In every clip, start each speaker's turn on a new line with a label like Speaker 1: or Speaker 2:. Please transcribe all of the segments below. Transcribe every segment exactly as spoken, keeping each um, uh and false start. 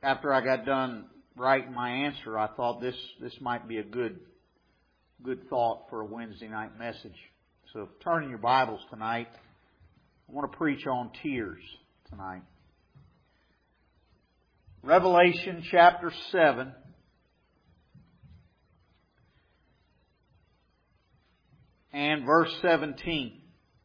Speaker 1: after I got done writing my answer, I thought this, this might be a good, good thought for a Wednesday night message. So turn in your Bibles tonight. I want to preach on tears tonight. Revelation chapter seven. And verse seventeen.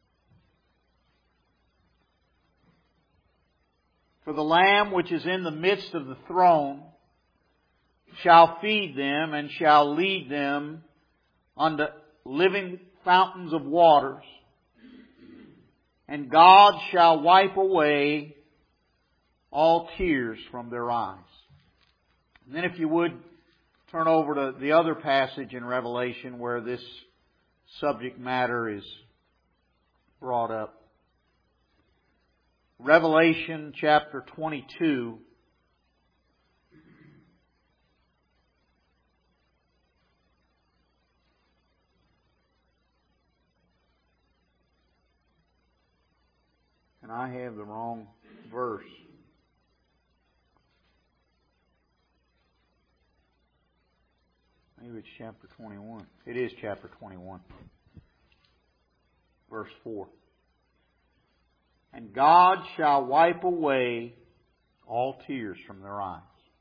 Speaker 1: For the Lamb which is in the midst of the throne shall feed them and shall lead them unto living fountains of waters. And God shall wipe away all tears from their eyes. And then if you would, turn over to the other passage in Revelation where this subject matter is brought up. Revelation chapter twenty-two. And I have the wrong verse. Maybe it's chapter twenty-one. It is chapter twenty-one. Verse four. And God shall wipe away all tears from their eyes.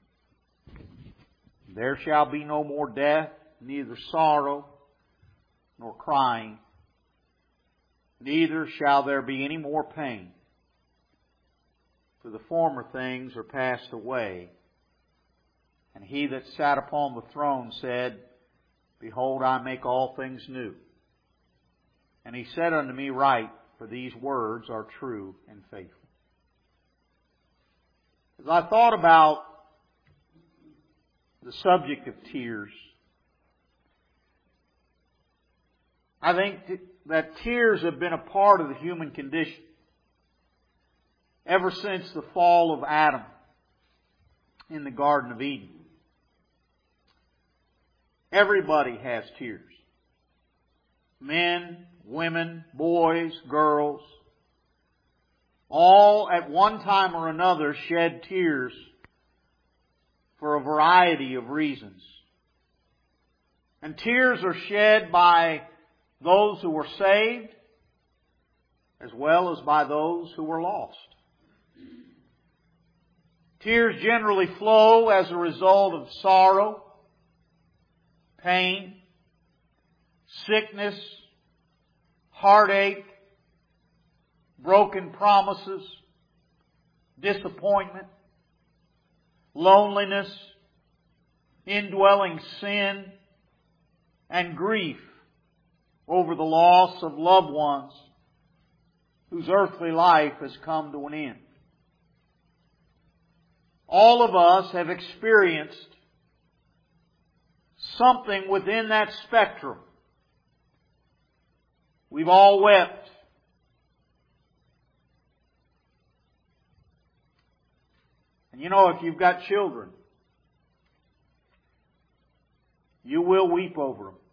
Speaker 1: There shall be no more death, neither sorrow, nor crying. Neither shall there be any more pain. For the former things are passed away. And He that sat upon the throne said, Behold, I make all things new. And He said unto me, Write, for these words are true and faithful. As I thought about the subject of tears, I think that tears have been a part of the human condition ever since the fall of Adam in the Garden of Eden. Everybody has tears. Men, women, boys, girls, all at one time or another shed tears for a variety of reasons. And tears are shed by those who were saved as well as by those who were lost. Tears generally flow as a result of sorrow, pain, sickness, heartache, broken promises, disappointment, loneliness, indwelling sin, and grief over the loss of loved ones whose earthly life has come to an end. All of us have experienced something within that spectrum. We've all wept. And you know, if you've got children, you will weep over them.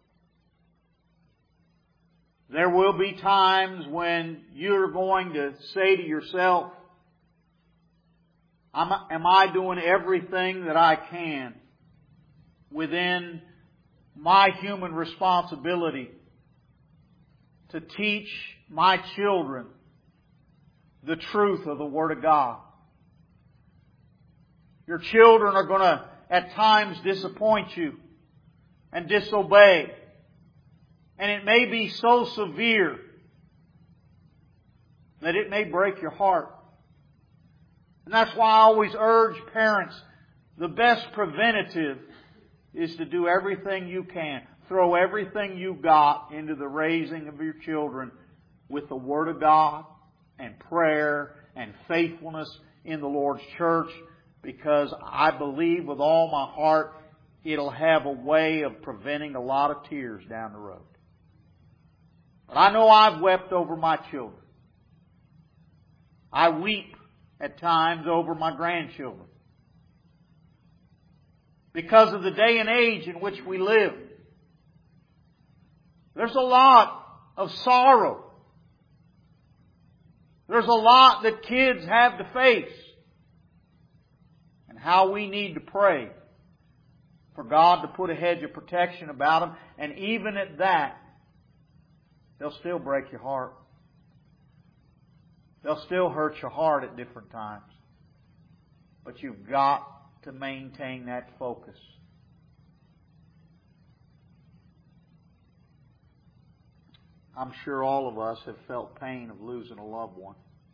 Speaker 1: There will be times when you're going to say to yourself, am I doing everything that I can within my human responsibility to teach my children the truth of the Word of God? Your children are going to at times disappoint you and disobey. And it may be so severe that it may break your heart. And that's why I always urge parents, the best preventative is to do everything you can. Throw everything you got into the raising of your children with the Word of God and prayer and faithfulness in the Lord's church, because I believe with all my heart it'll have a way of preventing a lot of tears down the road. But I know I've wept over my children. I weep at times over my grandchildren. Because of the day and age in which we live. There's a lot of sorrow. There's a lot that kids have to face. and how we need to pray for God to put a hedge of protection about them. And even at that, they'll still break your heart. They'll still hurt your heart at different times. But you've got to maintain that focus. I'm sure all of us have felt pain of losing a loved one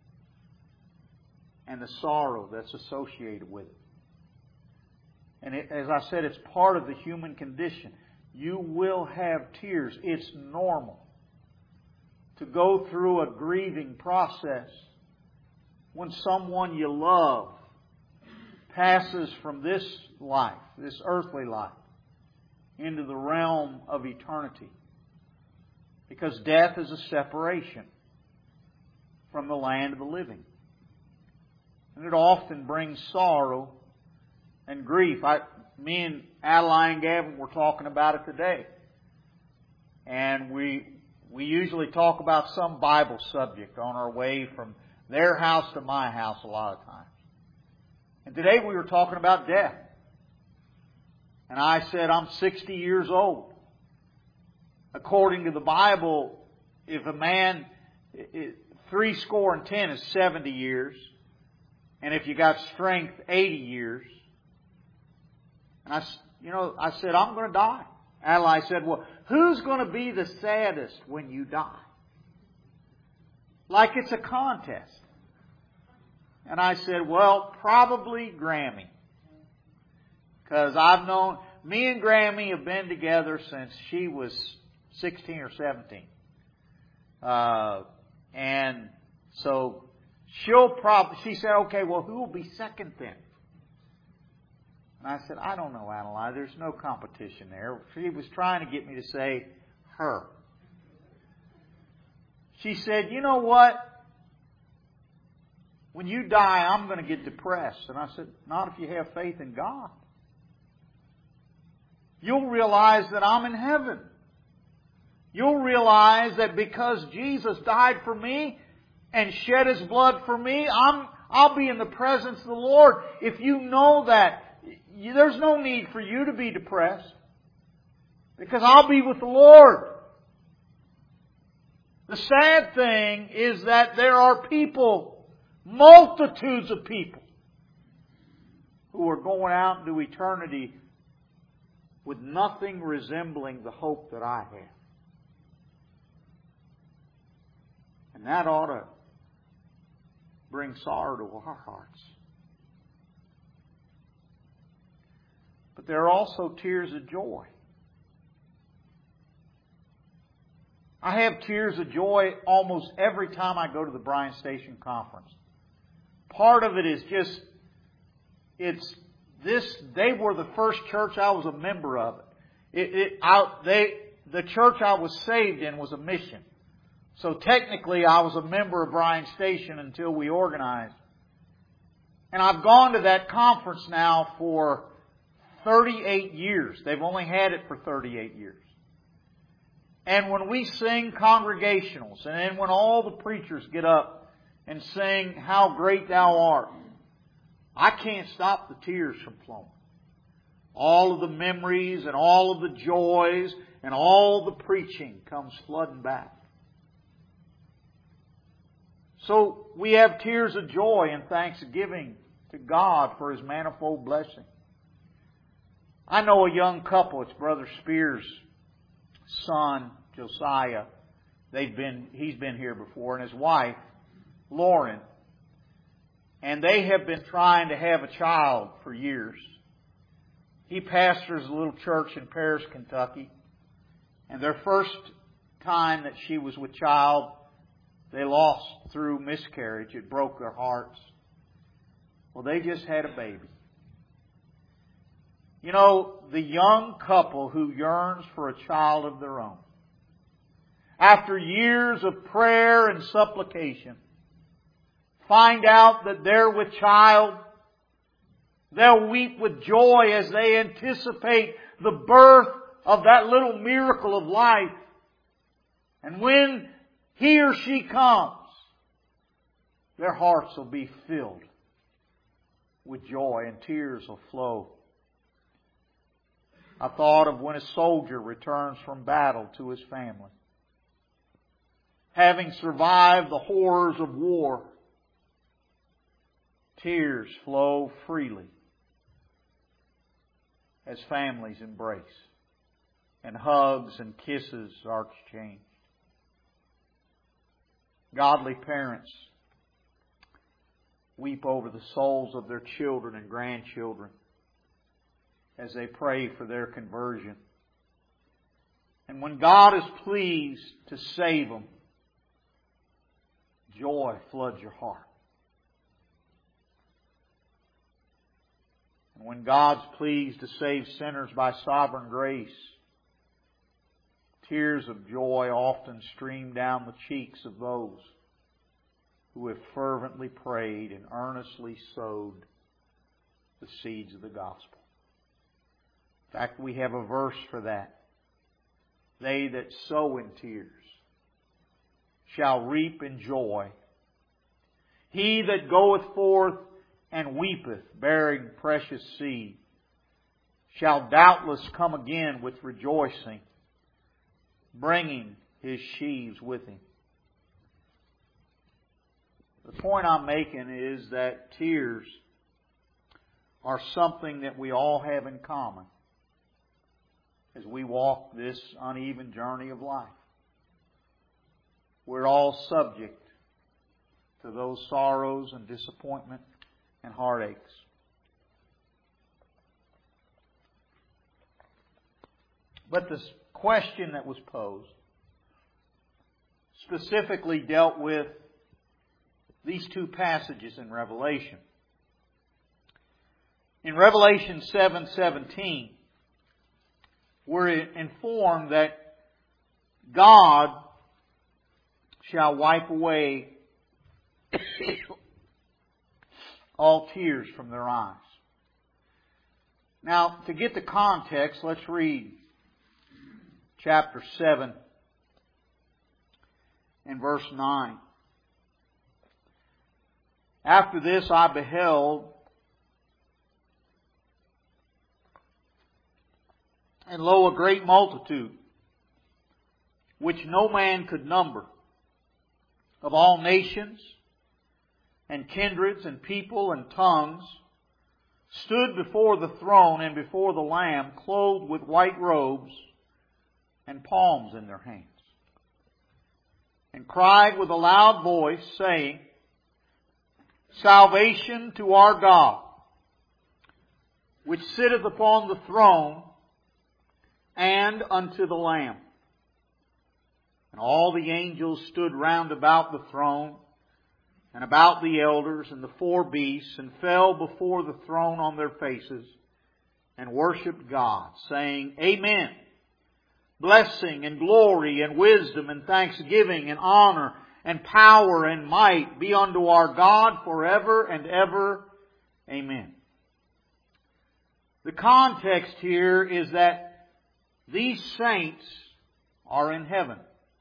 Speaker 1: and the sorrow that's associated with it. And it, as I said, it's part of the human condition. You will have tears. It's normal to go through a grieving process when someone you love passes from this life, this earthly life, into the realm of eternity. Because death is a separation from the land of the living. And it often brings sorrow and grief. I, me and Adeline and Gavin were talking about it today. And we we usually talk about some Bible subject on our way from their house to my house a lot of times. And today we were talking about death. And I said, I'm sixty years old. According to the Bible, if a man, three score and ten is seventy years. And if you got strength, eighty years. And I, you know, I said, I'm going to die. Adelaide said, well, who's going to be the saddest when you die? Like it's a contest. And I said, well, probably Grammy. Because I've known, me and Grammy have been together since she was sixteen or seventeen. Uh, and so she'll probably, she said, okay, well, who will be second then? And I said, I don't know, Adelaide. There's no competition there. She was trying to get me to say her. She said, you know what? When you die, I'm going to get depressed. And I said, not if you have faith in God. You'll realize that I'm in heaven. You'll realize that because Jesus died for me and shed His blood for me, I'm, I'll be in the presence of the Lord. If you know that, you, there's no need for you to be depressed. Because I'll be with the Lord. The sad thing is that there are people, multitudes of people, who are going out into eternity with nothing resembling the hope that I have. And that ought to bring sorrow to our hearts. But there are also tears of joy. I have tears of joy almost every time I go to the Bryan Station Conference. Part of it is just, it's this, they were the first church I was a member of. It, it, I, they, the church I was saved in was a mission. So technically I was a member of Bryan Station until we organized. And I've gone to that conference now for thirty-eight years. They've only had it for thirty-eight years. And when we sing congregationals, and then when all the preachers get up and sing How Great Thou Art, I can't stop the tears from flowing. All of the memories and all of the joys and all the preaching comes flooding back. So we have tears of joy and thanksgiving to God for His manifold blessing. I know a young couple, it's Brother Spears' son, Josiah. They've been, he's been here before, and his wife, Lauren. And they have been trying to have a child for years. He pastors a little church in Paris, Kentucky. And their first time that she was with child, they lost through miscarriage. It broke their hearts. Well, they just had a baby. You know, the young couple who yearns for a child of their own, after years of prayer and supplication, find out that they're with child. They'll weep with joy as they anticipate the birth of that little miracle of life. And when he or she comes, their hearts will be filled with joy and tears will flow. I thought of when a soldier returns from battle to his family, having survived the horrors of war. Tears flow freely as families embrace, and hugs and kisses are exchanged. Godly parents weep over the souls of their children and grandchildren as they pray for their conversion. And when God is pleased to save them, joy floods your heart. And when God's pleased to save sinners by sovereign grace, tears of joy often stream down the cheeks of those who have fervently prayed and earnestly sowed the seeds of the gospel. In fact, we have a verse for that. They that sow in tears shall reap in joy. He that goeth forth and weepeth, bearing precious seed, shall doubtless come again with rejoicing, bringing his sheaves with him. The point I'm making is that tears are something that we all have in common as we walk this uneven journey of life. We're all subject to those sorrows and disappointment and heartaches. But this question that was posed specifically dealt with these two passages in Revelation. In Revelation seven seventeen, we're informed that God shall wipe away all tears from their eyes. Now, to get the context, let's read chapter seven and verse nine. After this I beheld, and lo, a great multitude, which no man could number, of all nations, and kindreds, and people, and tongues, stood before the throne and before the Lamb, clothed with white robes, and palms in their hands, and cried with a loud voice, saying, Salvation to our God, which sitteth upon the throne, and unto the Lamb. And all the angels stood round about the throne, and about the elders and the four beasts, and fell before the throne on their faces, and worshipped God, saying, Amen. Blessing and glory and wisdom and thanksgiving and honor and power and might be unto our God forever and ever. Amen. The context here is that these saints are in heaven.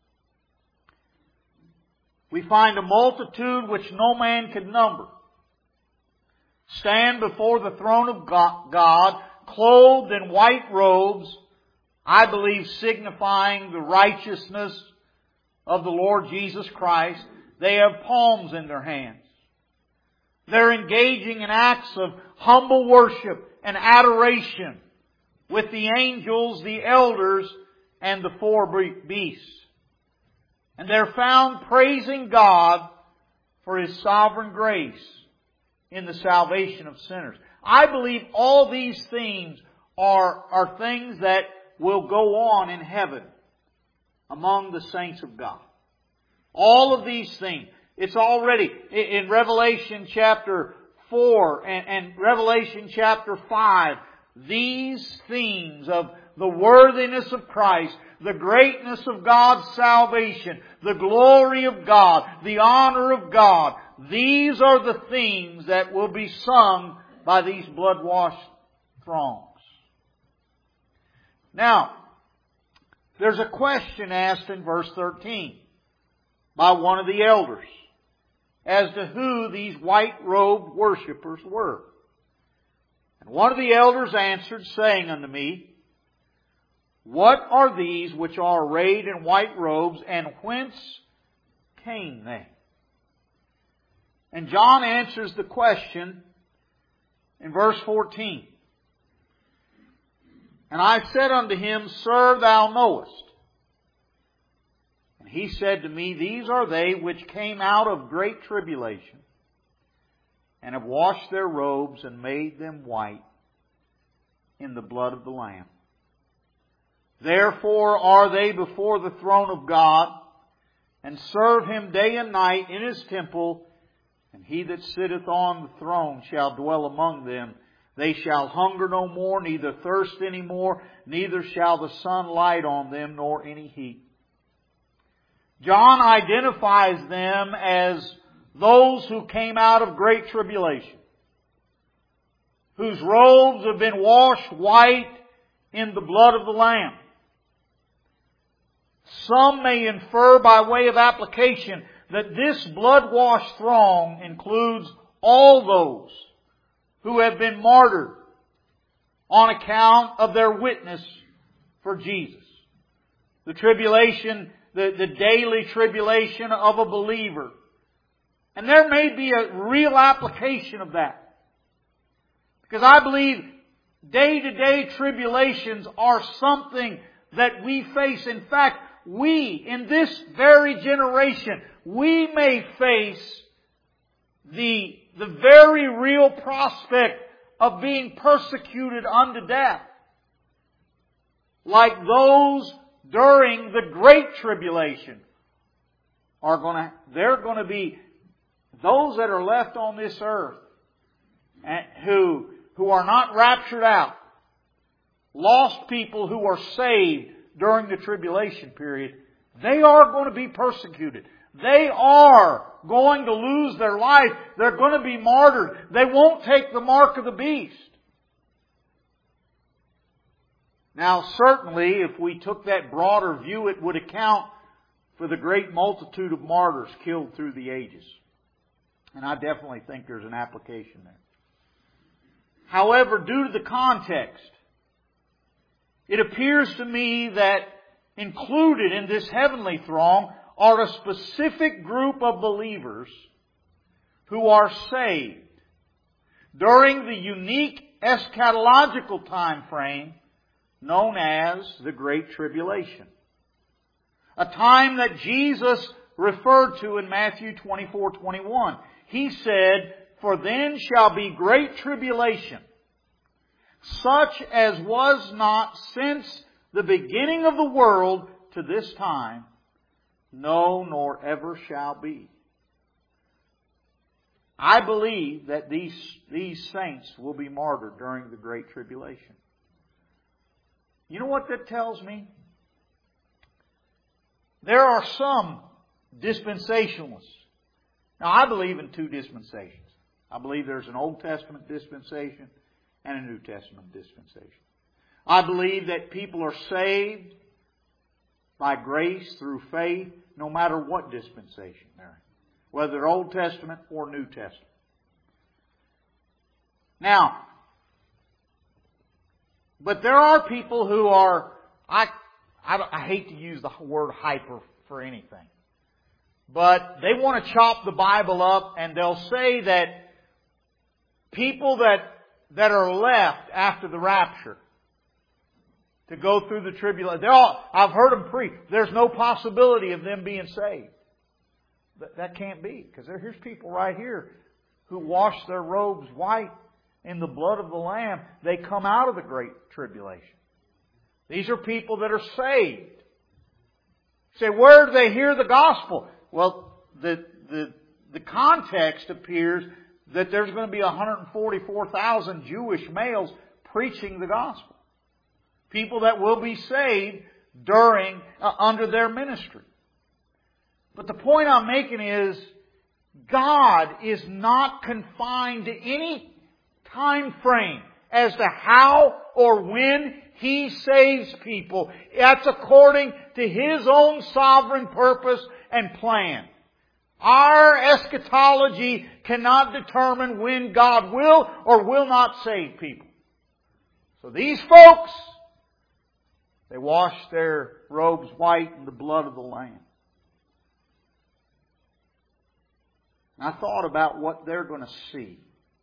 Speaker 1: We find a multitude which no man could number stand before the throne of God, clothed in white robes, I believe signifying the righteousness of the Lord Jesus Christ. They have palms in their hands. They're engaging in acts of humble worship and adoration with the angels, the elders, and the four beasts. And they're found praising God for His sovereign grace in the salvation of sinners. I believe all these themes are, are things that will go on in heaven among the saints of God. All of these things. It's already in Revelation chapter four and, and Revelation chapter five. These themes of the worthiness of Christ, the greatness of God's salvation, the glory of God, the honor of God. These are the themes that will be sung by these blood-washed throngs. Now, there's a question asked in verse thirteen by one of the elders as to who these white-robed worshipers were. one of the elders answered, saying unto me, What are these which are arrayed in white robes, and whence came they? And John answers the question in verse fourteen. And I said unto him, Sir, thou knowest. And he said to me, These are they which came out of great tribulation, and have washed their robes and made them white in the blood of the Lamb. Therefore are they before the throne of God, and serve Him day and night in His temple, and He that sitteth on the throne shall dwell among them. They shall hunger no more, neither thirst any more, neither shall the sun light on them, nor any heat. John identifies them as those who came out of great tribulation, whose robes have been washed white in the blood of the Lamb. Some may infer by way of application that this blood-washed throng includes all those who have been martyred on account of their witness for Jesus. The tribulation, the, the daily tribulation of a believer. And there may be a real application of that. Because I believe day-to-day tribulations are something that we face. In fact, we, in this very generation, we may face the, the very real prospect of being persecuted unto death. Like those during the Great Tribulation are going to, they're going to be those that are left on this earth and who, who are not raptured out. Lost people who are saved during the tribulation period, they are going to be persecuted. They are going to lose their life. They're going to be martyred. They won't take the mark of the beast. Now, certainly, if we took that broader view, it would account for the great multitude of martyrs killed through the ages. And I definitely think there's an application there. However, due to the context, it appears to me that included in this heavenly throng are a specific group of believers who are saved during the unique eschatological time frame known as the Great Tribulation. A time that Jesus referred to in Matthew twenty-four twenty-one. He said, For then shall be great tribulation, such as was not since the beginning of the world to this time, no, nor ever shall be. I believe that these, these saints will be martyred during the Great Tribulation. You know what that tells me? There are some dispensationalists. Now, I believe in two dispensations. I believe there's an Old Testament dispensation and a New Testament dispensation. I believe that people are saved by grace through faith, no matter what dispensation they're in, whether they're Old Testament or New Testament. Now, but there are people who are, I, I, I hate to use the word hyper for anything, but they want to chop the Bible up, and they'll say that people that that are left after the rapture to go through the tribulation, they're all, I've heard them preach, there's no possibility of them being saved. That, that can't be, because here's people right here who wash their robes white in the blood of the Lamb. They come out of the Great Tribulation. These are people that are saved. You say, where do they hear the gospel? Well, the, the, the context appears that there's going to be one hundred forty-four thousand Jewish males preaching the gospel. People that will be saved during, uh, under their ministry. But the point I'm making is, God is not confined to any time frame as to how or when He saves people. That's according to His own sovereign purpose and plan. Our eschatology cannot determine when God will or will not save people. So these folks, they washed their robes white in the blood of the Lamb. And I thought about what they're going to see.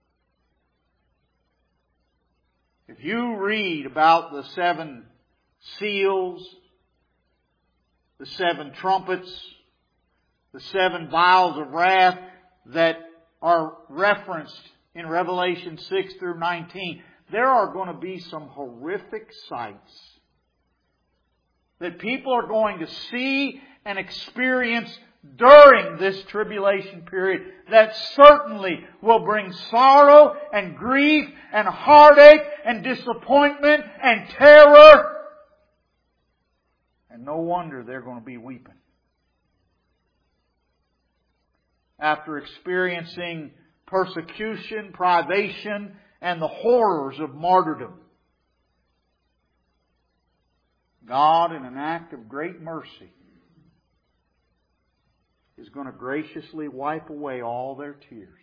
Speaker 1: If you read about the seven seals, the seven trumpets, the seven vials of wrath that are referenced in Revelation six through nineteen, there are going to be some horrific sights that people are going to see and experience during this tribulation period that certainly will bring sorrow and grief and heartache and disappointment and terror. And no wonder they're going to be weeping. After experiencing persecution, privation, and the horrors of martyrdom, God, in an act of great mercy, is going to graciously wipe away all their tears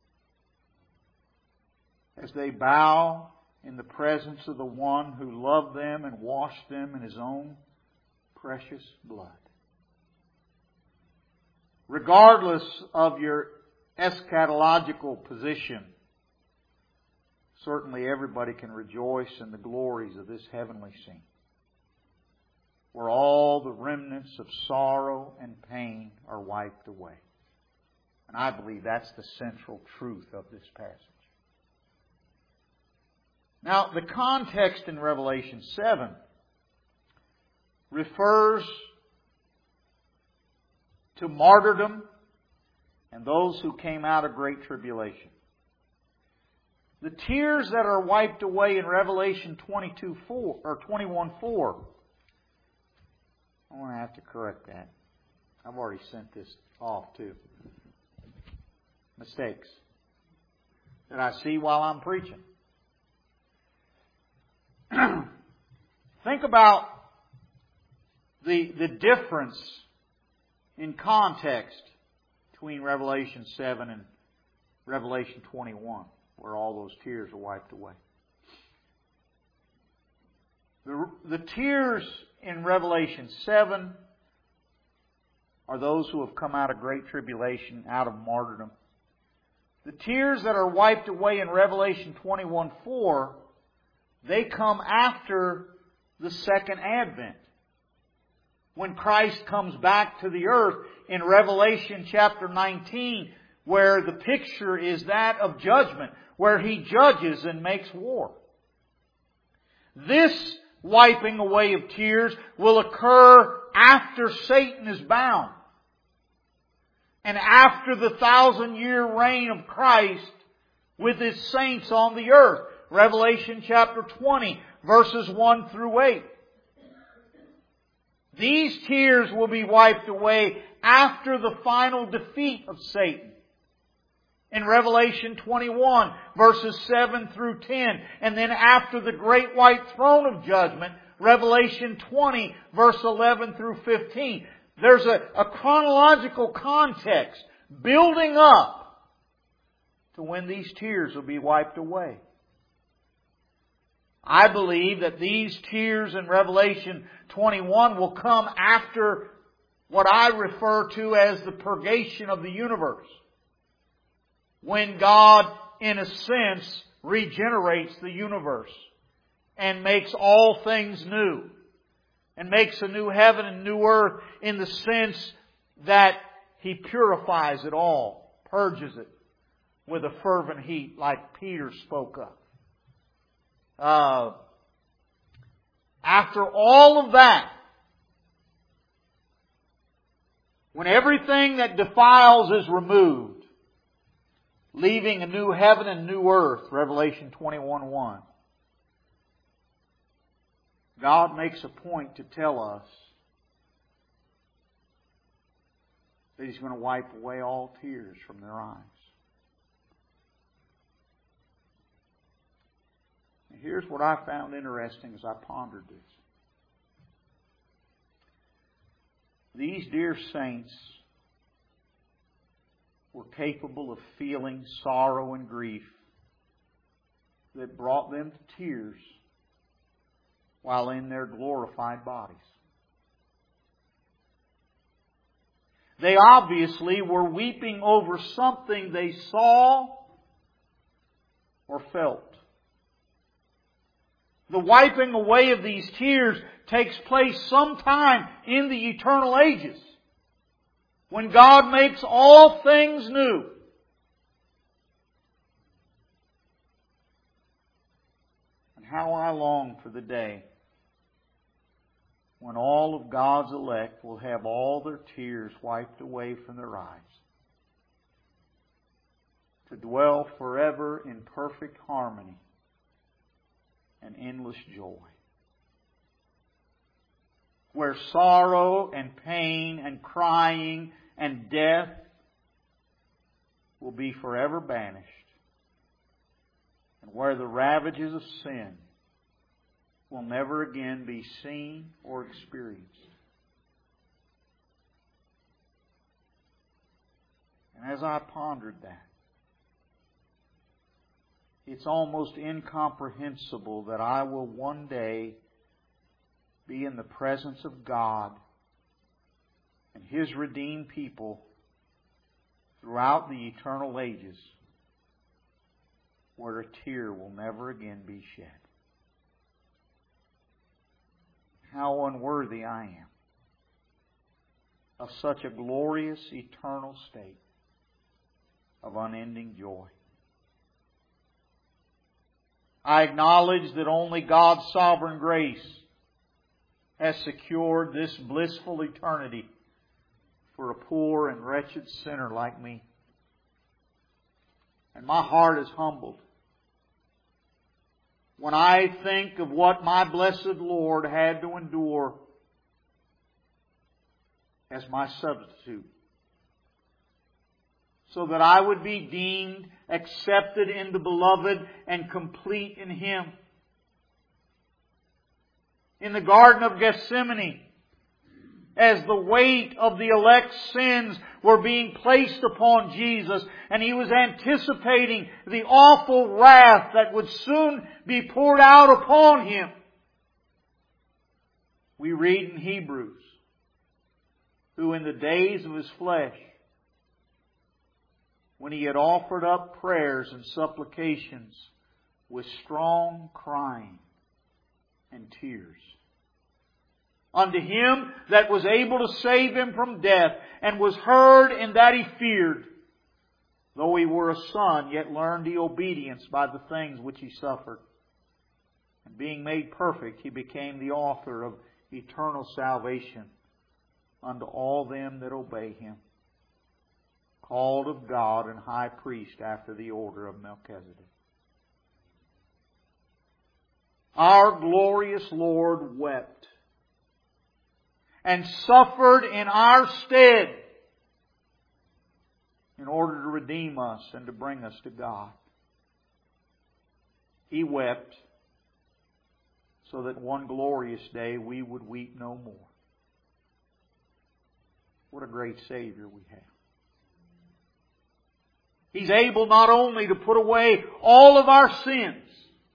Speaker 1: as they bow in the presence of the One who loved them and washed them in His own precious blood. Regardless of your eschatological position, certainly everybody can rejoice in the glories of this heavenly scene, where all the remnants of sorrow and pain are wiped away. And I believe that's the central truth of this passage. Now, the context in Revelation seven refers to martyrdom and those who came out of great tribulation. The tears that are wiped away in Revelation twenty-two four or twenty-one four. I'm going to have to correct that. I've already sent this off too. Mistakes that I see while I'm preaching. Think about the, the difference in context between Revelation seven and Revelation twenty-one, where all those tears are wiped away. The, the tears in Revelation seven are those who have come out of great tribulation, out of martyrdom. The tears that are wiped away in Revelation twenty-one four, they come after the second advent. When Christ comes back to the earth in Revelation chapter nineteen, where the picture is that of judgment, where He judges and makes war. This wiping away of tears will occur after Satan is bound, and after the thousand year reign of Christ with His saints on the earth. Revelation chapter twenty, verses one through eight. These tears will be wiped away after the final defeat of Satan. In Revelation twenty-one, verses seven through ten. And then after the great white throne of judgment, Revelation twenty, verse eleven through fifteen. There's a, a chronological context building up to when these tears will be wiped away. I believe that these tears in Revelation twenty-one will come after what I refer to as the purgation of the universe. When God, in a sense, regenerates the universe and makes all things new. And makes a new heaven and new earth in the sense that He purifies it all, purges it with a fervent heat like Peter spoke of. Uh, after all of that, when everything that defiles is removed, leaving a new heaven and new earth, Revelation twenty-one one, God makes a point to tell us that He's going to wipe away all tears from their eyes. And here's what I found interesting as I pondered this. These dear saints were capable of feeling sorrow and grief that brought them to tears while in their glorified bodies. They obviously were weeping over something they saw or felt. The wiping away of these tears takes place sometime in the eternal ages, when God makes all things new. And how I long for the day when all of God's elect will have all their tears wiped away from their eyes, to dwell forever in perfect harmony and endless joy, where sorrow and pain and crying and death will be forever banished, and where the ravages of sin will never again be seen or experienced. And as I pondered that, it's almost incomprehensible that I will one day be in the presence of God and His redeemed people throughout the eternal ages, where a tear will never again be shed. How unworthy I am of such a glorious eternal state of unending joy. I acknowledge that only God's sovereign grace has secured this blissful eternity for a poor and wretched sinner like me. And my heart is humbled when I think of what my blessed Lord had to endure as my substitute, so that I would be deemed accepted in the Beloved and complete in Him. In the Garden of Gethsemane, as the weight of the elect's sins were being placed upon Jesus, and He was anticipating the awful wrath that would soon be poured out upon Him, we read in Hebrews, who in the days of His flesh, when He had offered up prayers and supplications with strong crying and tears unto Him that was able to save Him from death, and was heard in that He feared, though He were a son, yet learned He obedience by the things which He suffered. And being made perfect, He became the author of eternal salvation unto all them that obey Him, called of God and high priest after the order of Melchizedek. Our glorious Lord wept and suffered in our stead in order to redeem us and to bring us to God. He wept so that one glorious day we would weep no more. What a great Savior we have. He's able not only to put away all of our sins,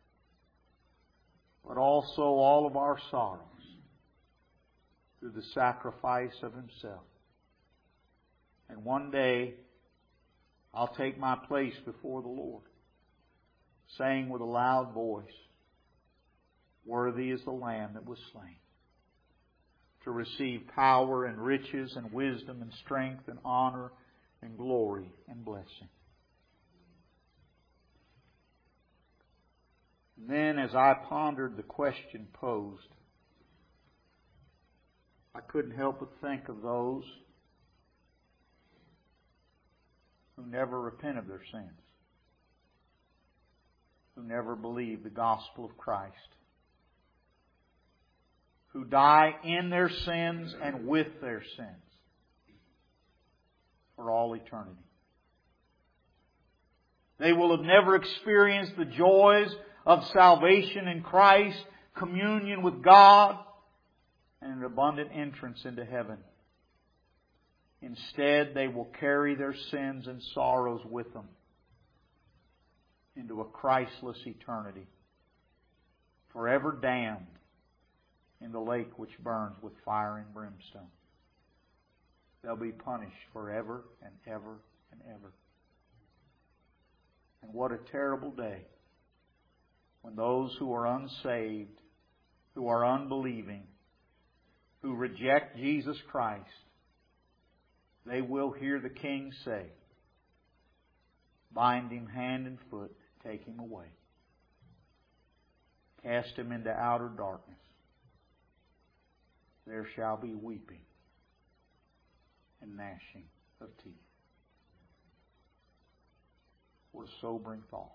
Speaker 1: but also all of our sorrows through the sacrifice of Himself. And one day, I'll take my place before the Lord, saying with a loud voice, "Worthy is the Lamb that was slain, to receive power and riches and wisdom and strength and honor and glory and blessing." And then as I pondered the question posed, I couldn't help but think of those who never repent of their sins, who never believe the gospel of Christ, who die in their sins and with their sins for all eternity. They will have never experienced the joys of salvation in Christ, communion with God, and an abundant entrance into heaven. Instead, they will carry their sins and sorrows with them into a Christless eternity, forever damned in the lake which burns with fire and brimstone. They'll be punished forever and ever and ever. And what a terrible day when those who are unsaved, who are unbelieving, who reject Jesus Christ, they will hear the King say, bind him hand and foot, take him away. Cast him into outer darkness. There shall be weeping and gnashing of teeth. What a sobering thought.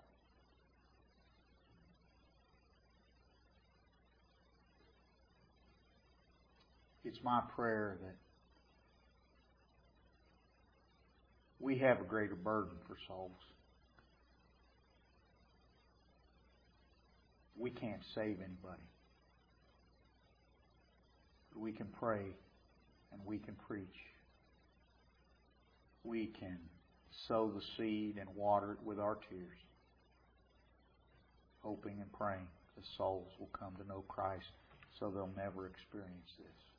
Speaker 1: It's my prayer that we have a greater burden for souls. We can't save anybody. But we can pray and we can preach. We can sow the seed and water it with our tears, hoping and praying the souls will come to know Christ so they'll never experience this.